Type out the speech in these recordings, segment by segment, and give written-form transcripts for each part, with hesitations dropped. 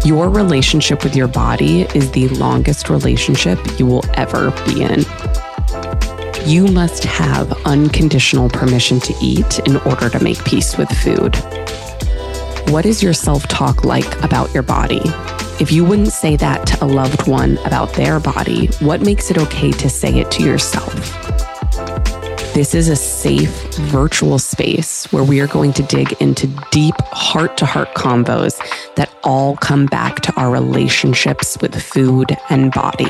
Your relationship with your body is the longest relationship you will ever be in. You must have unconditional permission to eat in order to make peace with food. What is your self-talk like about your body? If you wouldn't say that to a loved one about their body, what makes it okay to say it to yourself? This is a safe virtual space where we are going to dig into deep heart-to-heart convos that all come back to our relationships with food and body.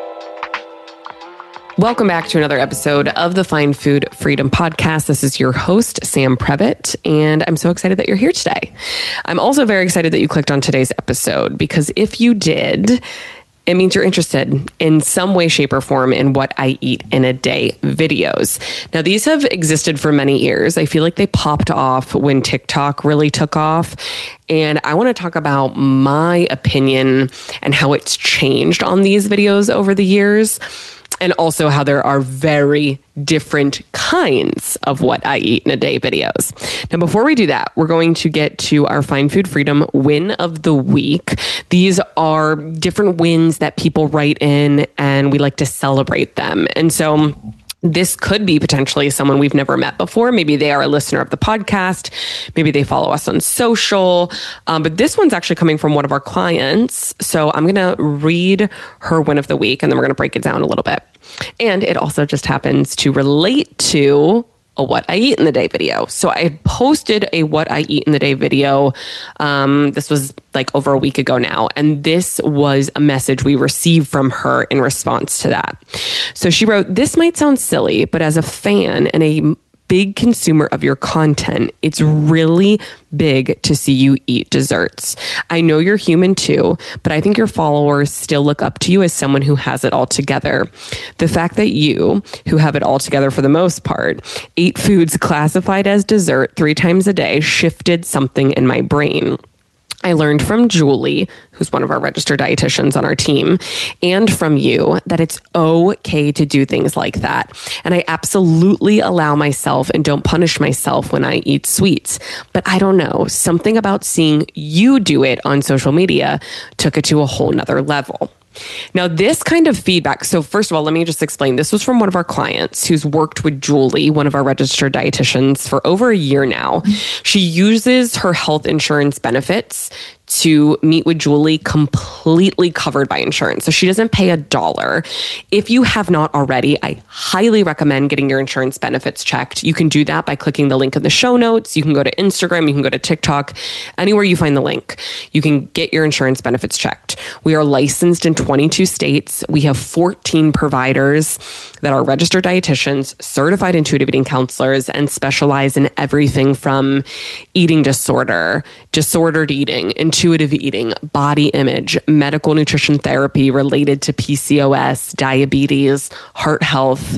Welcome back to another episode of the Find Food Freedom Podcast. This is your host, Sam Previtt, and I'm so excited that you're here today. I'm also very excited that you clicked on today's episode because if you did, it means you're interested in some way, shape, or form in what I eat in a day videos. Now, these have existed for many years. I feel like they popped off when TikTok really took off. And I want to talk about my opinion and how it's changed on these videos over the years. And also how there are very different kinds of what I eat in a day videos. Now, before we do that, we're going to get to our Find Food Freedom win of the week. These are different wins that people write in and we like to celebrate them. And so this could be potentially someone we've never met before. Maybe they are a listener of the podcast. Maybe they follow us on social. But this one's actually coming from one of our clients. So I'm going to read her win of the week, and then we're going to break it down a little bit. And it also just happens to relate to a What I Eat in the Day video. So I posted a What I Eat in the Day video. This was like over a week ago now. And this was a message we received from her in response to that. So she wrote, "This might sound silly, but as a fan and a big consumer of your content, it's really big to see you eat desserts. I know you're human too, but I think your followers still look up to you as someone who has it all together. The fact that you, who have it all together for the most part, eat foods classified as dessert 3 times a day shifted something in my brain. I learned from Julie, who's one of our registered dietitians on our team, and from you that it's okay to do things like that. And I absolutely allow myself and don't punish myself when I eat sweets. But I don't know, something about seeing you do it on social media took it to a whole nother level." Now, this kind of feedback, so first of all, let me just explain. This was from one of our clients who's worked with Julie, one of our registered dietitians, for over a year now. She uses her health insurance benefits to meet with Julie completely covered by insurance. So she doesn't pay $1. If you have not already, I highly recommend getting your insurance benefits checked. You can do that by clicking the link in the show notes. You can go to Instagram, you can go to TikTok, anywhere you find the link. You can get your insurance benefits checked. We are licensed in 22 states. We have 14 providers that are registered dietitians, certified intuitive eating counselors, and specialize in everything from eating disorder, disordered eating, intuitive eating, body image, medical nutrition therapy related to PCOS, diabetes, heart health,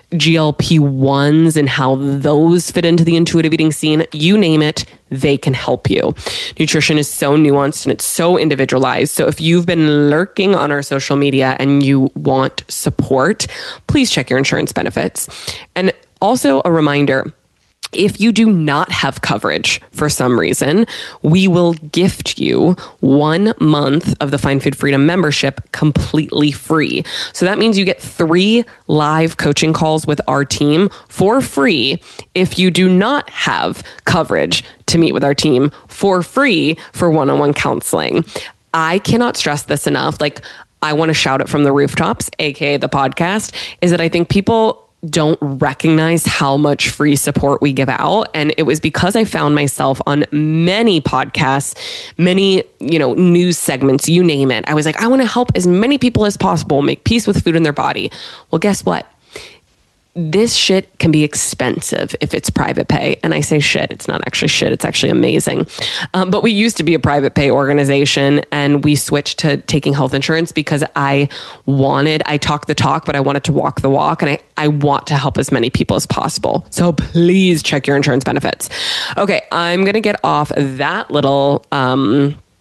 GLP-1s and how those fit into the intuitive eating scene. You name it, they can help you. Nutrition is so nuanced and it's so individualized. So if you've been lurking on our social media and you want support, please check your insurance benefits. And also a reminder, if you do not have coverage for some reason, we will gift you 1 month of the Find Food Freedom membership completely free. So that means you get 3 live coaching calls with our team for free if you do not have coverage to meet with our team for free for one-on-one counseling. I cannot stress this enough. Like, I want to shout it from the rooftops, aka the podcast, is that I think people don't recognize how much free support we give out. And it was because I found myself on many podcasts, many, news segments, you name it. I was like, I want to help as many people as possible make peace with food in their body. Well, guess what? This shit can be expensive if it's private pay. And I say shit, it's not actually shit. It's actually amazing. But we used to be a private pay organization and we switched to taking health insurance because I talk the talk, but I wanted to walk the walk. And I want to help as many people as possible. So please check your insurance benefits. Okay, I'm going to get off that little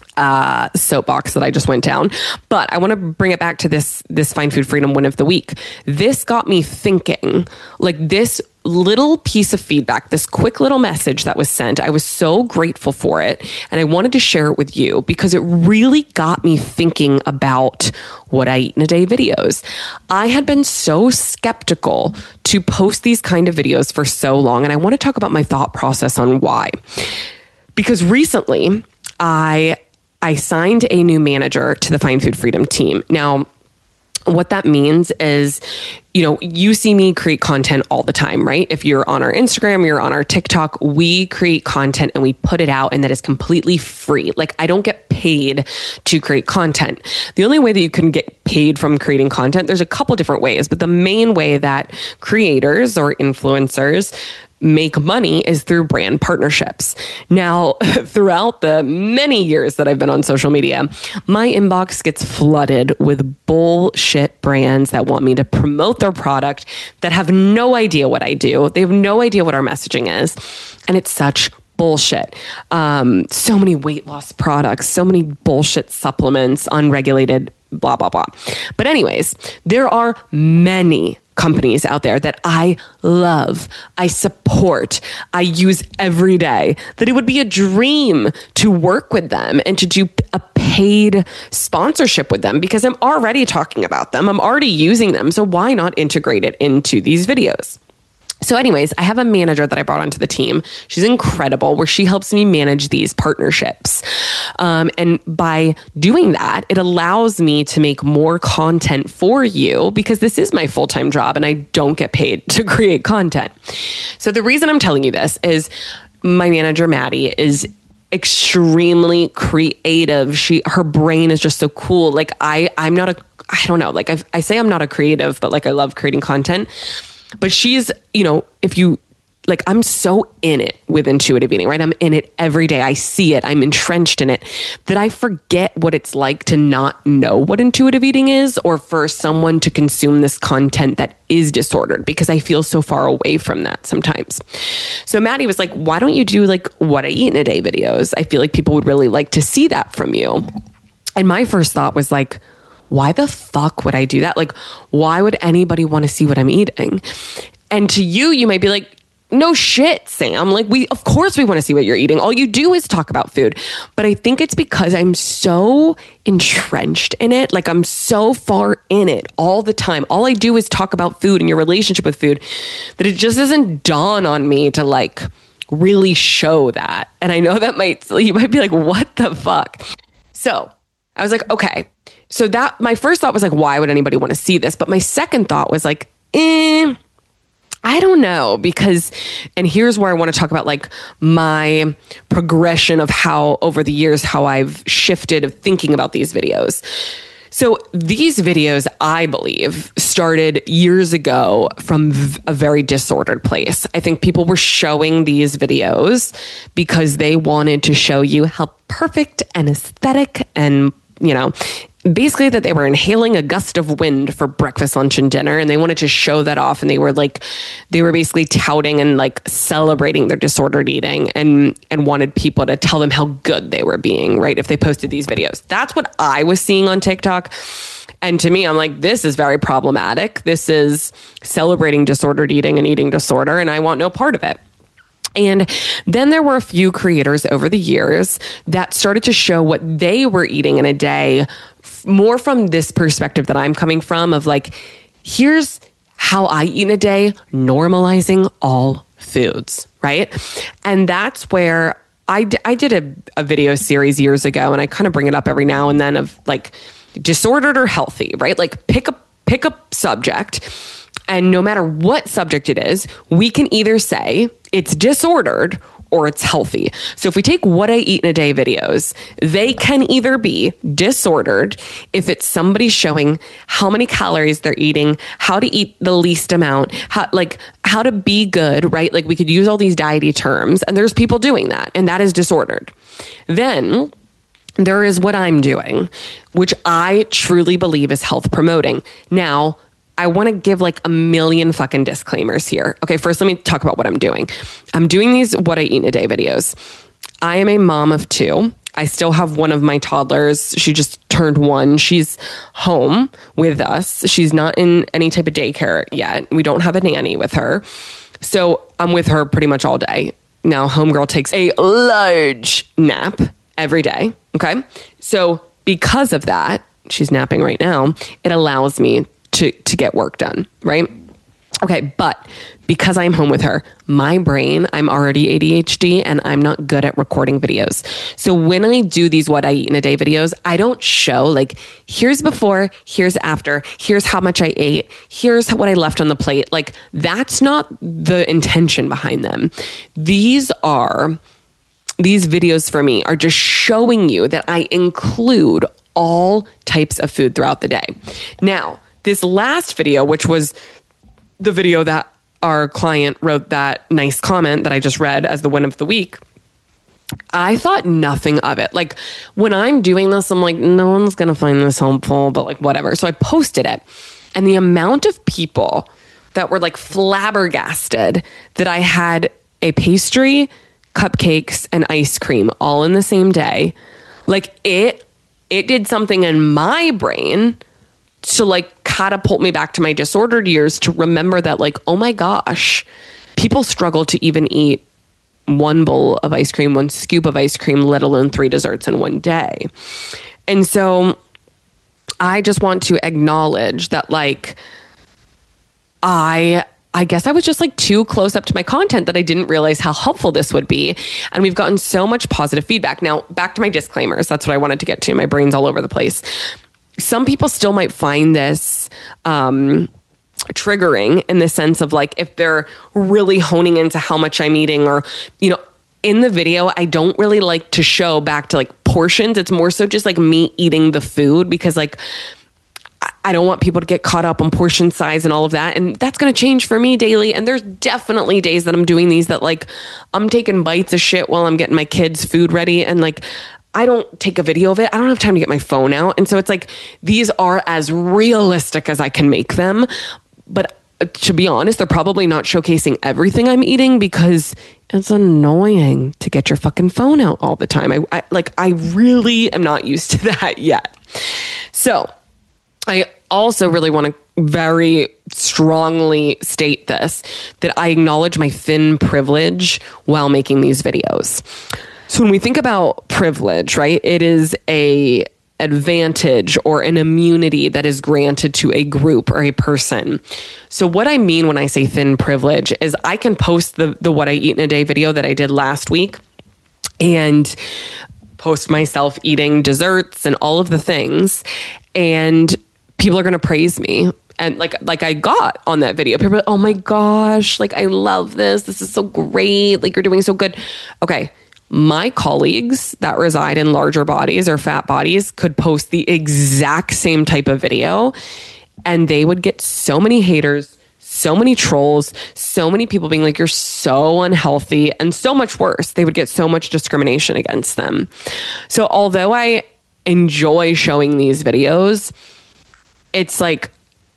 soapbox that I just went down. But I want to bring it back to this Find Food Freedom win of the week. This got me thinking, like this little piece of feedback, this quick little message that was sent. I was so grateful for it. And I wanted to share it with you because it really got me thinking about what I eat in a day videos. I had been so skeptical to post these kind of videos for so long. And I want to talk about my thought process on why. Because recently I signed a new manager to the Find Food Freedom team. Now, what that means is, you see me create content all the time, right? If you're on our Instagram, you're on our TikTok, we create content and we put it out, and that is completely free. Like, I don't get paid to create content. The only way that you can get paid from creating content, there's a couple different ways, but the main way that creators or influencers make money is through brand partnerships. Now, throughout the many years that I've been on social media, my inbox gets flooded with bullshit brands that want me to promote their product that have no idea what I do. They have no idea what our messaging is. And it's such bullshit. So many weight loss products, so many bullshit supplements, unregulated, blah, blah, blah. But anyways, there are many companies out there that I love, I support, I use every day, that it would be a dream to work with them and to do a paid sponsorship with them because I'm already talking about them. I'm already using them. So why not integrate it into these videos? So anyways, I have a manager that I brought onto the team. She's incredible, where she helps me manage these partnerships. And by doing that, it allows me to make more content for you because this is my full-time job and I don't get paid to create content. So the reason I'm telling you this is my manager, Maddie, is extremely creative. Her brain is just so cool. Like I don't know, like I say I'm not a creative, but like I love creating content. But she's, if you, like, I'm so in it with intuitive eating, right? I'm in it every day. I see it. I'm entrenched in it that I forget what it's like to not know what intuitive eating is or for someone to consume this content that is disordered because I feel so far away from that sometimes. So Maddie was like, why don't you do like what I eat in a day videos? I feel like people would really like to see that from you. And my first thought was like, why the fuck would I do that? Like, why would anybody want to see what I'm eating? And to you, you might be like, no shit, Sam. Like, of course we want to see what you're eating. All you do is talk about food. But I think it's because I'm so entrenched in it. Like, I'm so far in it all the time. All I do is talk about food and your relationship with food that it just doesn't dawn on me to like really show that. And I know that you might be like, what the fuck? So I was like, okay. So that my first thought was like, why would anybody want to see this? But my second thought was like, I don't know, because, and here's where I want to talk about like my progression of how over the years, how I've shifted of thinking about these videos. So these videos, I believe, started years ago from a very disordered place. I think people were showing these videos because they wanted to show you how perfect and aesthetic and, basically that they were inhaling a gust of wind for breakfast, lunch, and dinner. And they wanted to show that off. And they were basically touting and like celebrating their disordered eating and wanted people to tell them how good they were being, right? If they posted these videos. That's what I was seeing on TikTok. And to me, I'm like, this is very problematic. This is celebrating disordered eating and eating disorder. And I want no part of it. And then there were a few creators over the years that started to show what they were eating in a day, more from this perspective that I'm coming from of like, here's how I eat in a day, normalizing all foods, right? And that's where I did a video series years ago, and I kind of bring it up every now and then of like disordered or healthy, right? Like pick a subject. And no matter what subject it is, we can either say it's disordered or it's healthy. So if we take what I eat in a day videos, they can either be disordered if it's somebody showing how many calories they're eating, how to eat the least amount, how to be good, right? Like we could use all these diety terms, and there's people doing that, and that is disordered. Then there is what I'm doing, which I truly believe is health promoting. Now, I want to give like a million fucking disclaimers here. Okay, first let me talk about what I'm doing. I'm doing these what I eat in a day videos. I am a mom of two. I still have one of my toddlers. She just turned 1. She's home with us. She's not in any type of daycare yet. We don't have a nanny with her. So I'm with her pretty much all day. Now, homegirl takes a large nap every day. Okay. So because of that, she's napping right now. It allows me to get work done. Right. Okay. But because I'm home with her, my brain, I'm already ADHD and I'm not good at recording videos. So when I do these what I eat in a day videos, I don't show like, here's before, here's after, here's how much I ate, here's what I left on the plate. Like that's not the intention behind them. These videos for me are just showing you that I include all types of food throughout the day. Now, this last video, which was the video that our client wrote that nice comment that I just read as the win of the week, I thought nothing of it. Like when I'm doing this, I'm like, no one's going to find this helpful, but like whatever. So I posted it. And the amount of people that were like flabbergasted that I had a pastry, cupcakes, and ice cream all in the same day. Like it did something in my brain to like catapult me back to my disordered years to remember that like, oh my gosh, people struggle to even eat one bowl of ice cream, one scoop of ice cream, let alone 3 desserts in one day. And so I just want to acknowledge that like, I guess I was just like too close up to my content that I didn't realize how helpful this would be. And we've gotten so much positive feedback. Now back to my disclaimers. That's what I wanted to get to. My brain's all over the place. Some people still might find this triggering in the sense of like, if they're really honing into how much I'm eating or, you know, in the video, I don't really like to show back to like portions. It's more so just like me eating the food because like, I don't want people to get caught up on portion size and all of that. And that's going to change for me daily. And there's definitely days that I'm doing these that like, I'm taking bites of shit while I'm getting my kids' food ready. And like, I don't take a video of it. I don't have time to get my phone out. And so it's like, these are as realistic as I can make them. But to be honest, they're probably not showcasing everything I'm eating because it's annoying to get your fucking phone out all the time. I really am not used to that yet. So I also really want to very strongly state this, that I acknowledge my thin privilege while making these videos. So when we think about privilege, right, it is a advantage or an immunity that is granted to a group or a person. So what I mean when I say thin privilege is I can post the what I eat in a day video that I did last week and post myself eating desserts and all of the things, and people are going to praise me. And like I got on that video, people are like, oh my gosh, like I love this. This is so great. Like you're doing so good. Okay. My colleagues that reside in larger bodies or fat bodies could post the exact same type of video and they would get so many haters, so many trolls, so many people being like, you're so unhealthy, and so much worse. They would get so much discrimination against them. So although I enjoy showing these videos, it's like,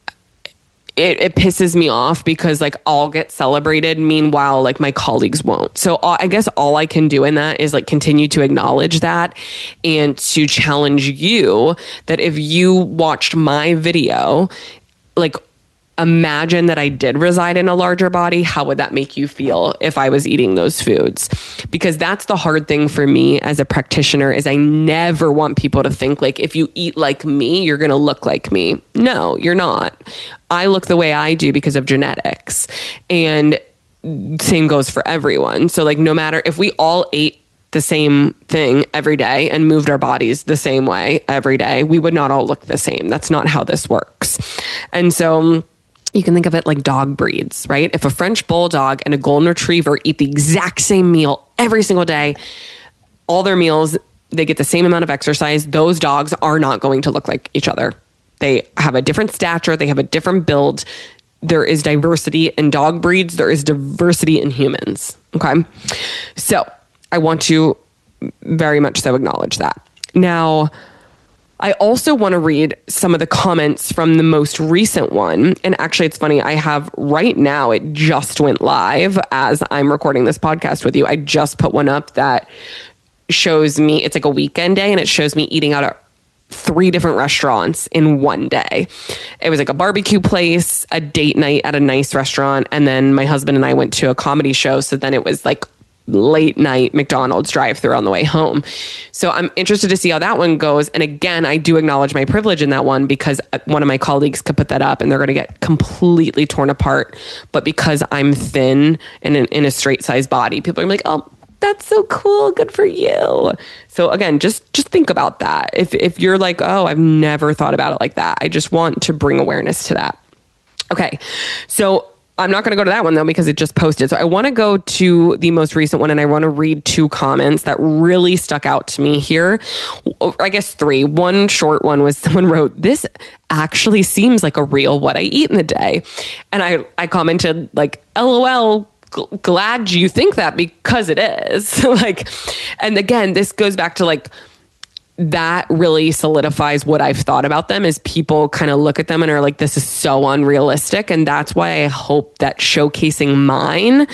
it pisses me off because like I'll get celebrated. Meanwhile, like my colleagues won't. So I guess all I can do in that is like continue to acknowledge that and to challenge you that if you watched my video, like imagine that I did reside in a larger body. How would that make you feel if I was eating those foods? Because that's the hard thing for me as a practitioner is I never want people to think like, if you eat like me, you're going to look like me. No, you're not. I look the way I do because of genetics, and same goes for everyone. So like, no matter if we all ate the same thing every day and moved our bodies the same way every day, we would not all look the same. That's not how this works. And so you can think of it like dog breeds, right? If a French bulldog and a golden retriever eat the exact same meal every single day, all their meals, they get the same amount of exercise, those dogs are not going to look like each other. They have a different stature. They have a different build. There is diversity in dog breeds. There is diversity in humans. Okay. So I want to very much so acknowledge that. Now, I also want to read some of the comments from the most recent one. And actually, it's funny. I have right now, it just went live as I'm recording this podcast with you. I just put one up that shows me, it's like a weekend day, and it shows me eating out at 3 different restaurants in one day. It was like a barbecue place, a date night at a nice restaurant, and then my husband and I went to a comedy show. So then it was like late night McDonald's drive-thru on the way home. So I'm interested to see how that one goes. And again, I do acknowledge my privilege in that one, because one of my colleagues could put that up and they're going to get completely torn apart. But because I'm thin and in a straight size body, people are like, oh, that's so cool. Good for you. So again, just think about that. If you're like, oh, I've never thought about it like that. I just want to bring awareness to that. Okay. So I'm not going to go to that one though, because it just posted. So I want to go to the most recent one, and I want to read 2 comments that really stuck out to me here. I guess 3. One short one was someone wrote, "This actually seems like a real what I eat in the day." And I commented like, LOL, glad you think that, because it is. Like, and again, this goes back to like, that really solidifies what I've thought about them, is people kind of look at them and are like, this is so unrealistic. And that's why I hope that showcasing mine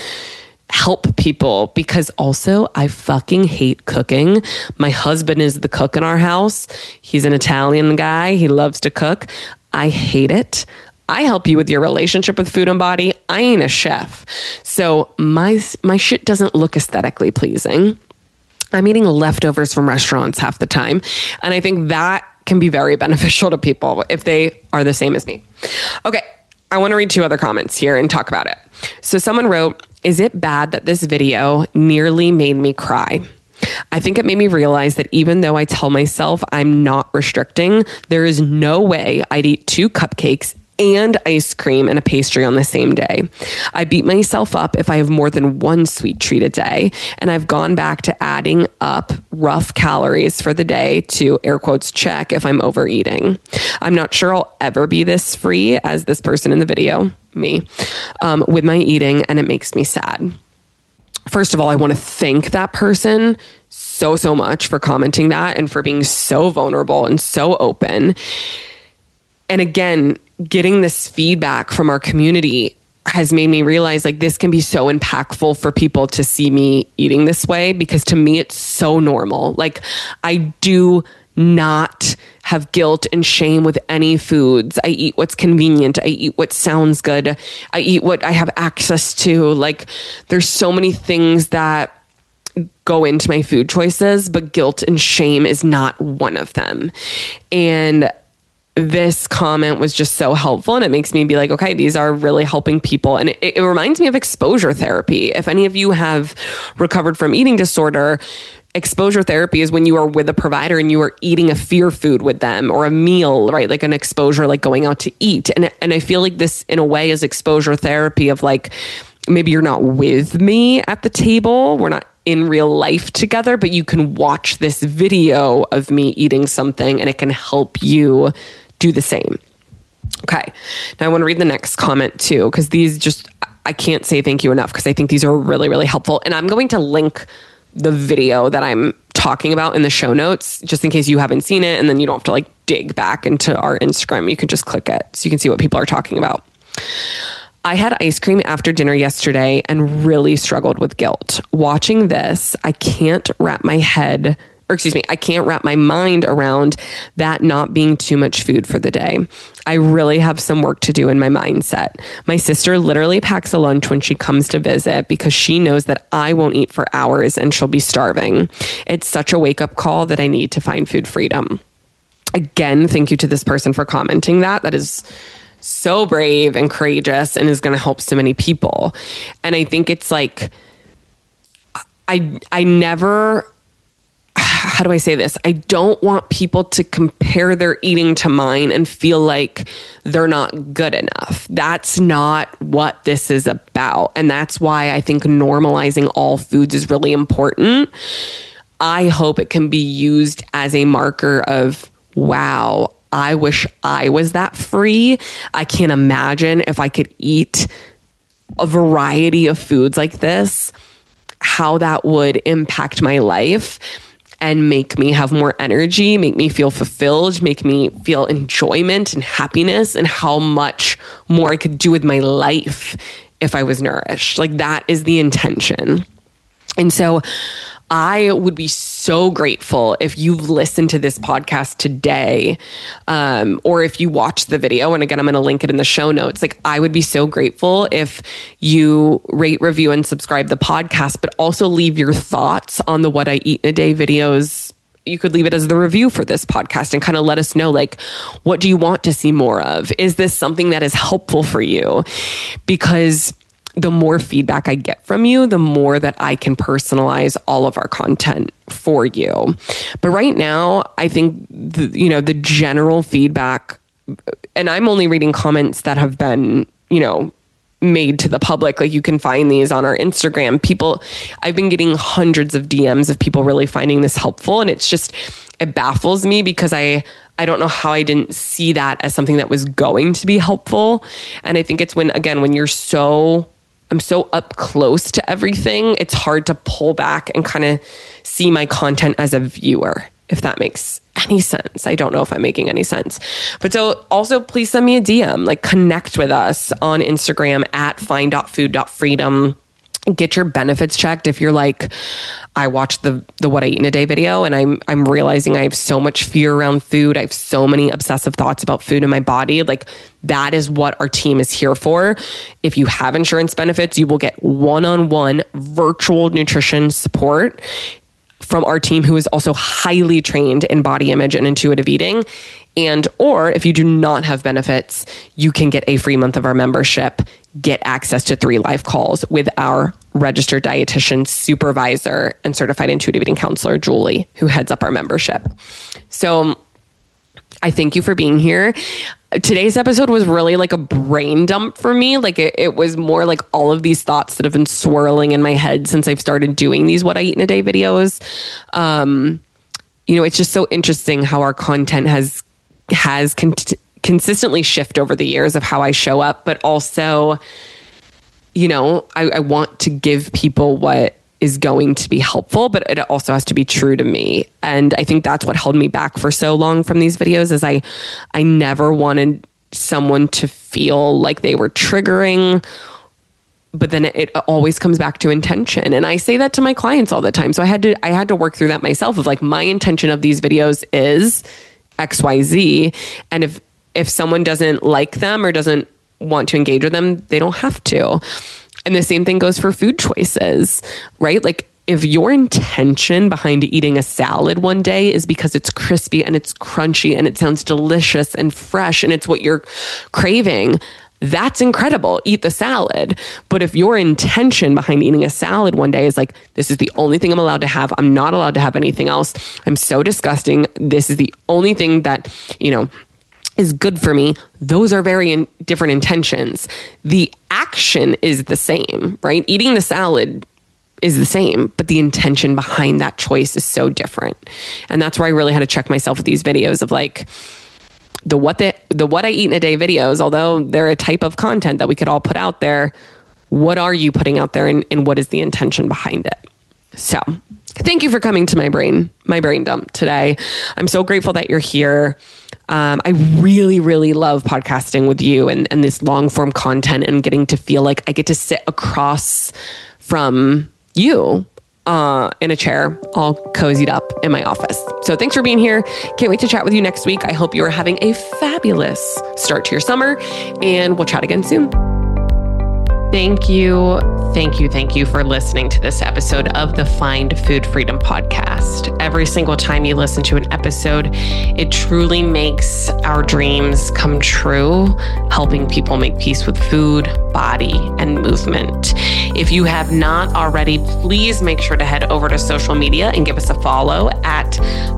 help people, because also I fucking hate cooking. My husband is the cook in our house. He's an Italian guy. He loves to cook. I hate it. I help you with your relationship with food and body. I ain't a chef. So my shit doesn't look aesthetically pleasing. I'm eating leftovers from restaurants half the time. And I think that can be very beneficial to people if they are the same as me. Okay, I want to read 2 other comments here and talk about it. So someone wrote, "Is it bad that this video nearly made me cry? I think it made me realize that even though I tell myself I'm not restricting, there is no way I'd eat 2 cupcakes and ice cream and a pastry on the same day. I beat myself up if I have more than 1 sweet treat a day, and I've gone back to adding up rough calories for the day to, air quotes, check if I'm overeating. I'm not sure I'll ever be this free as this person in the video, me, with my eating, and it makes me sad." First of all, I want to thank that person so much for commenting that and for being so vulnerable and so open. And again, getting this feedback from our community has made me realize like this can be so impactful for people to see me eating this way, because to me, it's so normal. Like, I do not have guilt and shame with any foods. I eat what's convenient. I eat what sounds good. I eat what I have access to. Like, there's so many things that go into my food choices, but guilt and shame is not one of them. And this comment was just so helpful, and it makes me be like, okay, these are really helping people. And it reminds me of exposure therapy. If any of you have recovered from eating disorder, exposure therapy is when you are with a provider and you are eating a fear food with them, or a meal, right? Like an exposure, like going out to eat. And I feel like this in a way is exposure therapy of like, maybe you're not with me at the table. We're not in real life together, but you can watch this video of me eating something and it can help you do the same. Okay. Now I want to read the next comment too, because these just, I can't say thank you enough, because I think these are really, really helpful. And I'm going to link the video that I'm talking about in the show notes, just in case you haven't seen it. And then you don't have to like dig back into our Instagram. You can just click it so you can see what people are talking about. "I had ice cream after dinner yesterday and really struggled with guilt. Watching this, I can't wrap my mind around that not being too much food for the day. I really have some work to do in my mindset. My sister literally packs a lunch when she comes to visit because she knows that I won't eat for hours and she'll be starving. It's such a wake-up call that I need to find food freedom." Again, thank you to this person for commenting that. That is so brave and courageous and is going to help so many people. And I think it's like, I never, how do I say this? I don't want people to compare their eating to mine and feel like they're not good enough. That's not what this is about. And that's why I think normalizing all foods is really important. I hope it can be used as a marker of, wow, I wish I was that free. I can't imagine if I could eat a variety of foods like this, how that would impact my life and make me have more energy, make me feel fulfilled, make me feel enjoyment and happiness, and how much more I could do with my life if I was nourished. Like, that is the intention. And so I would be so grateful if you've listened to this podcast today, or if you watched the video. And again, I'm going to link it in the show notes. Like, I would be so grateful if you rate, review, and subscribe the podcast, but also leave your thoughts on the What I Eat in a Day videos. You could leave it as the review for this podcast and kind of let us know, like, what do you want to see more of? Is this something that is helpful for you? Because the more feedback I get from you, the more that I can personalize all of our content for you. But right now, I think the general feedback, and I'm only reading comments that have been, made to the public. Like, you can find these on our Instagram. I've been getting hundreds of DMs of people really finding this helpful. And it baffles me because I don't know how I didn't see that as something that was going to be helpful. And I think it's when I'm so up close to everything, it's hard to pull back and kind of see my content as a viewer, if that makes any sense. I don't know if I'm making any sense. But so also please send me a DM, like connect with us on Instagram at find.food.freedom. Get your benefits checked. If you're like, I watched the What I Eat in a Day video and I'm realizing I have so much fear around food. I have so many obsessive thoughts about food in my body. Like, that is what our team is here for. If you have insurance benefits, you will get one-on-one virtual nutrition support from our team, who is also highly trained in body image and intuitive eating. Or if you do not have benefits, you can get a free month of our membership, get access to 3 live calls with our registered dietitian, supervisor, and certified intuitive eating counselor, Julie, who heads up our membership. So I thank you for being here. Today's episode was really like a brain dump for me. Like, it was more like all of these thoughts that have been swirling in my head since I've started doing these What I Eat in a Day videos. It's just so interesting how our content has consistently shifted over the years of how I show up, but also, I want to give people what is going to be helpful, but it also has to be true to me. And I think that's what held me back for so long from these videos, is I never wanted someone to feel like they were triggering, but then it always comes back to intention. And I say that to my clients all the time. So I had to work through that myself, of like, my intention of these videos is XYZ. And if someone doesn't like them or doesn't want to engage with them, they don't have to. And the same thing goes for food choices, right? Like, if your intention behind eating a salad one day is because it's crispy and it's crunchy and it sounds delicious and fresh and it's what you're craving, that's incredible. Eat the salad. But if your intention behind eating a salad one day is like, this is the only thing I'm allowed to have, I'm not allowed to have anything else, I'm so disgusting, this is the only thing that, is good for me, those are very different intentions. The action is the same, right? Eating the salad is the same, but the intention behind that choice is so different. And that's where I really had to check myself with these videos of like, the What I Eat in a Day videos, although they're a type of content that we could all put out there, what are you putting out there, and what is the intention behind it? So thank you for coming to my brain dump today. I'm so grateful that you're here. I really, really love podcasting with you and this long form content, and getting to feel like I get to sit across from you in a chair, all cozied up in my office. So thanks for being here. Can't wait to chat with you next week. I hope you are having a fabulous start to your summer, and we'll chat again soon. Thank you for listening to this episode of the Find Food Freedom podcast. Every single time you listen to an episode, it truly makes our dreams come true, helping people make peace with food, body, and movement. If you have not already, please make sure to head over to social media and give us a follow at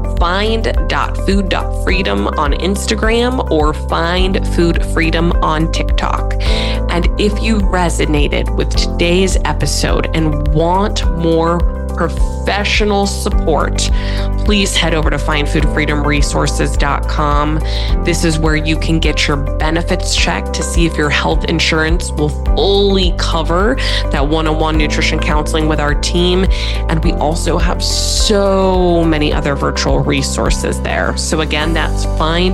find.food.freedom on Instagram or Find Food Freedom on TikTok. And if you resonated with today's episode and want more professional support, please head over to findfoodfreedomresources.com. This is where you can get your benefits checked to see if your health insurance will fully cover that one-on-one nutrition counseling with our team. And we also have so many other virtual resources there. So again, that's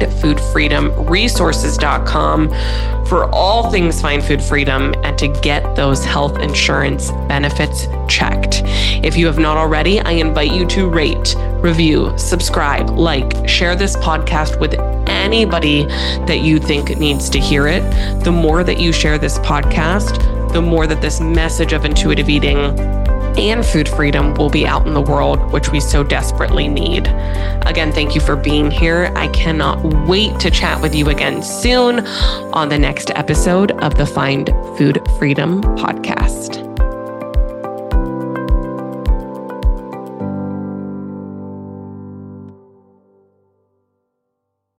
findfoodfreedomresources.com for all things Find Food Freedom and to get those health insurance benefits checked. If you have not already, I invite you to rate, review, subscribe, like, share this podcast with anybody that you think needs to hear it. The more that you share this podcast, the more that this message of intuitive eating and food freedom will be out in the world, which we so desperately need. Again, thank you for being here. I cannot wait to chat with you again soon on the next episode of the Find Food Freedom podcast.